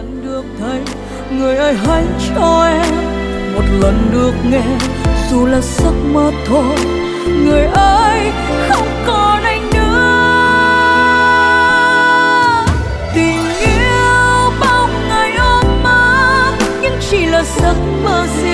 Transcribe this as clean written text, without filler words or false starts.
lần được thấy. Người ơi hãy cho em một lần được nghe, dù là giấc mơ thôi. Người ơi không còn anh nữa. Tình yêu bao ngày ôm mơ nhưng chỉ là giấc mơ.